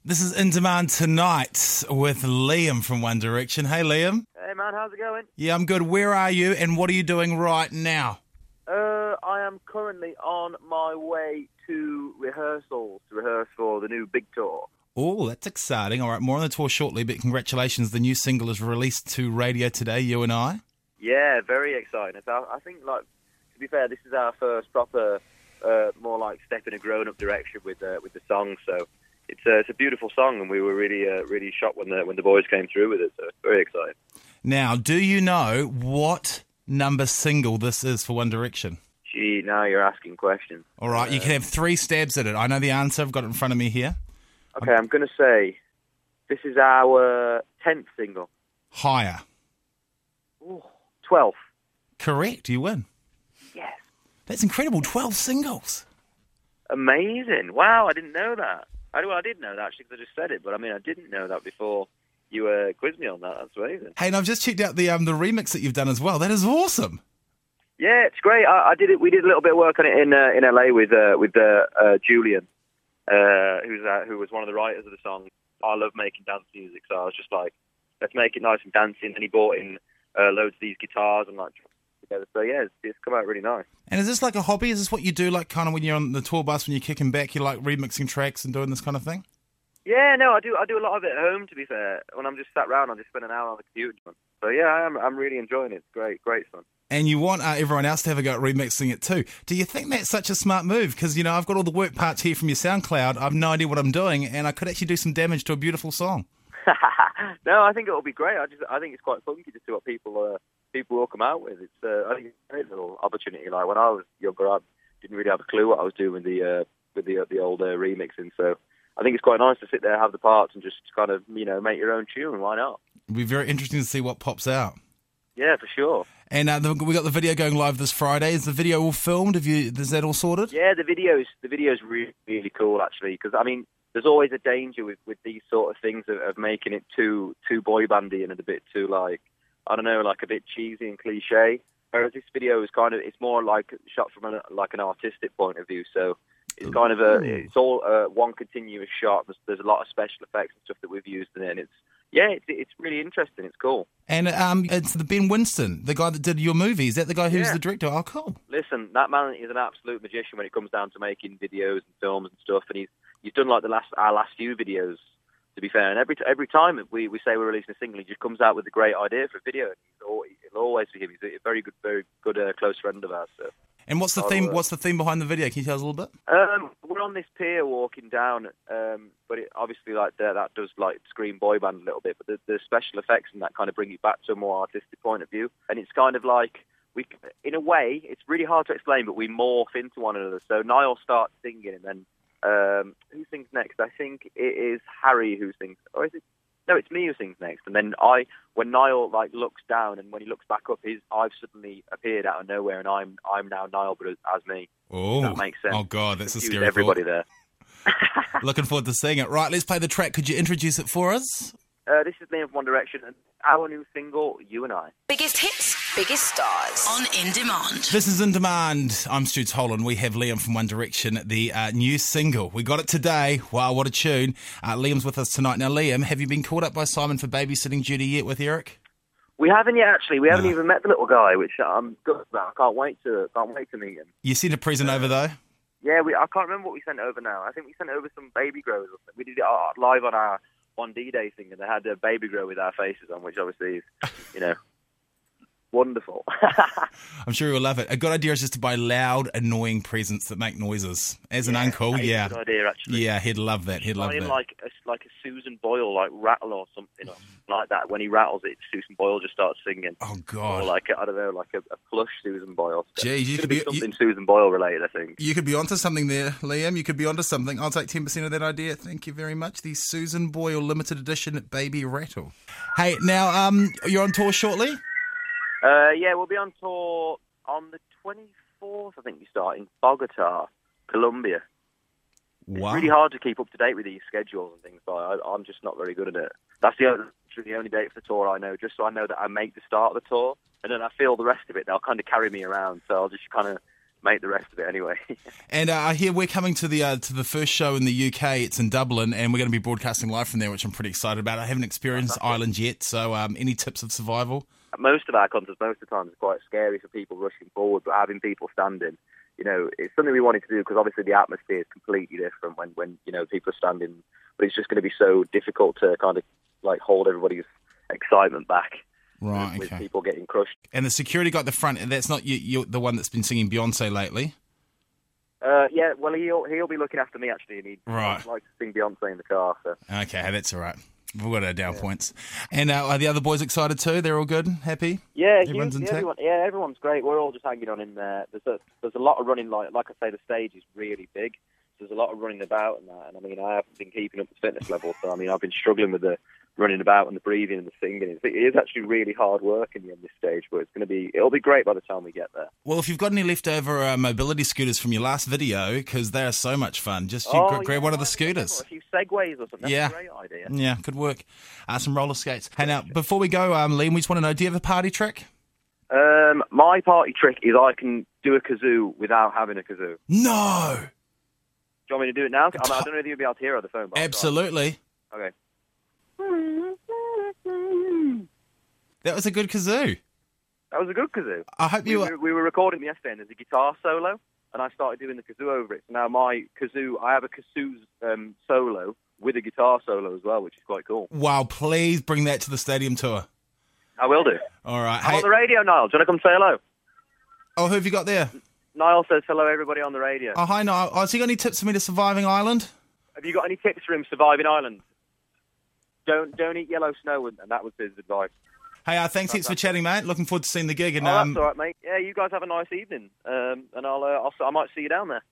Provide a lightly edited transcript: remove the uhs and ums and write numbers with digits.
This is In Demand Tonight with Liam from One Direction. Hey, Liam. Hey, man, how's it going? Yeah, I'm good. Where are you and what are you doing right now? I am currently on my way to rehearsals to rehearse for the new big tour. Oh, that's exciting. All right, more on the tour shortly, but congratulations. The new single is released to radio today, You and I. Yeah, very exciting. I think, to be fair, this is our first proper, more like step in a grown-up direction with the song, so it's a beautiful song, and we were really shocked when the boys came through with it, so very exciting. Now, do you know what number single this is for One Direction? Gee, now you're asking questions. All right, you can have 3 stabs at it. I know the answer. I've got it in front of me here. Okay, I'm going to say this is our 10th single. Higher. Ooh, 12th. Correct, you win. Yes. That's incredible, 12 singles. Amazing. Wow, I didn't know that. I did know that, actually, because I just said it, but I didn't know that before you quizzed me on that. That's amazing. Hey, and I've just checked out the remix that you've done as well. That is awesome. Yeah, it's great. I did it. We did a little bit of work on it in LA with Julian, who was one of the writers of the song. I love making dance music, so I was just like, let's make it nice and dancing. And he brought in loads of these guitars and together. So yeah, it's come out really nice. And is this like a hobby? Is this what you do, like kind of when you're on the tour bus, when you're kicking back, you're like remixing tracks and doing this kind of thing? Yeah, no, I do a lot of it at home. To be fair, when I'm just sat around, I just spend an hour on the computer. So yeah, I'm really enjoying it. It's great fun. And you want everyone else to have a go at remixing it too. Do you think that's such a smart move? Because, I've got all the work parts here from your SoundCloud. I've no idea what I'm doing, and I could actually do some damage to a beautiful song. No, I think it'll be great. I think it's quite funky to see what people will come out with. I think it's a great little opportunity. Like when I was younger, I didn't really have a clue what I was doing with the old remixing. So I think it's quite nice to sit there, have the parts, and just kind of make your own tune. Why not? It'll be very interesting to see what pops out. Yeah, for sure. And we got the video going live this Friday. Is the video all filmed? Is that all sorted? Yeah, the video's really, really cool, actually, because, there's always a danger with these sort of things of making it too boy bandy and a bit too, a bit cheesy and cliche. Whereas this video is it's more like shot from an artistic point of view, so it's kind of it's all one continuous shot. There's a lot of special effects and stuff that we've used in it, and it's really interesting. It's cool. And it's the Ben Winston, the guy that did your movie. Is that the guy who's the director? Oh, cool. Listen, that man is an absolute magician when it comes down to making videos and films and stuff. And he's done our last few videos, to be fair. And every time we say we're releasing a single, he just comes out with a great idea for a video. It'll always be him. He's a very good close friend of ours. So. And what's the theme? What's the theme behind the video? Can you tell us a little bit? We're on this pier walking down, but obviously that does scream boy band a little bit. But the special effects and that kind of bring it back to a more artistic point of view. And it's kind of like in a way, it's really hard to explain, but we morph into one another. So Niall starts singing, and then who sings next? I think it is Harry who sings, or is it? No, it's me who sings next. And then when Niall looks down, and when he looks back up, I've suddenly appeared out of nowhere, and I'm now Niall, but as me. Oh, that makes sense. Oh God, that's a scary everybody thought. There. Looking forward to seeing it. Right, let's play the track. Could you introduce it for us? This is Liam from One Direction, and our new single, You and I. Biggest hits, biggest stars on In Demand. This is In Demand. I'm Stu Tolan. We have Liam from One Direction, the new single. We got it today. Wow, what a tune. Liam's with us tonight. Now, Liam, have you been called up by Simon for babysitting duty yet with Eric? We haven't yet, actually. We haven't even met the little guy, which I'm good about. I can't wait to meet him. You sent a present over, though? Yeah, I can't remember what we sent over now. I think we sent over some baby grows. We did it live on our 1D Day thing, and they had a baby grow with our faces on, which obviously is, wonderful. I'm sure you'll love it. A good idea is just to buy loud, annoying presents that make noises. As an uncle, yeah. Good idea, actually. Yeah, he'd love that. He'd love that. Like a Susan Boyle rattle or something like that. When he rattles it, Susan Boyle just starts singing. Oh God! Or a plush Susan Boyle. Gee, you could be something Susan Boyle related, I think. You could be onto something there, Liam. You could be onto something. I'll take 10% of that idea. Thank you very much. The Susan Boyle limited edition baby rattle. Hey, now you're on tour shortly. Yeah, we'll be on tour on the 24th. I think we start in Bogota, Colombia. Wow. It's really hard to keep up to date with these schedules and things. I'm just not very good at it. That's the only date for the tour I know, just so I know that I make the start of the tour, and then I feel the rest of it. They'll kind of carry me around, so I'll just kind of make the rest of it anyway. And I hear we're coming to the first show in the UK. It's in Dublin, and we're going to be broadcasting live from there, which I'm pretty excited about. I haven't experienced Ireland yet, so any tips of survival? Most of our concerts, most of the time, it's quite scary for people rushing forward, but having people standing, it's something we wanted to do because obviously the atmosphere is completely different when people are standing, but it's just going to be so difficult to kind of like hold everybody's excitement back. Right, with okay. people getting crushed. And the security guy at the front, and that's not you, the one that's been singing Beyonce lately? Yeah, well, he'll be looking after me, actually, and he'd like to sing Beyonce in the car. So. Okay, that's all right. We've got our down points. And are the other boys excited too? They're all good? Happy? Yeah, Everyone's intact? everyone's great. We're all just hanging on in there. There's a lot of running, like I say, the stage is really big. There's a lot of running about and that. And, I mean, I haven't been keeping up the fitness level, so, I mean, I've been struggling with the running about and the breathing and the singing. It is actually really hard work in the end of this stage, but it'll be great by the time we get there. Well, if you've got any leftover mobility scooters from your last video, because they are so much fun, just grab one of the scooters. A few segways or something. That's a great idea. Yeah, good work. Some roller skates. Hey, now, before we go, Liam, we just want to know, do you have a party trick? My party trick is I can do a kazoo without having a kazoo. No! Do you want me to do it now? I don't know if you'll be able to hear it on the phone. But Absolutely. Okay. That was a good kazoo. That was a good kazoo. I hope you... We were recording yesterday and there's a guitar solo and I started doing the kazoo over it. So now I have a kazoo solo with a guitar solo as well, which is quite cool. Wow, please bring that to the stadium tour. I will do. All right. I'm on the radio, Niall. Do you want to come say hello? Oh, who have you got there? Niall says hello, everybody on the radio. Oh, hi, Niall. Has he got any tips for me to surviving Ireland? Have you got any tips for him surviving Ireland? Don't eat yellow snow, and that was his advice. Hey, thanks heaps for chatting, mate. Looking forward to seeing the gig. And that's all right, mate. Yeah, you guys have a nice evening, and I might see you down there.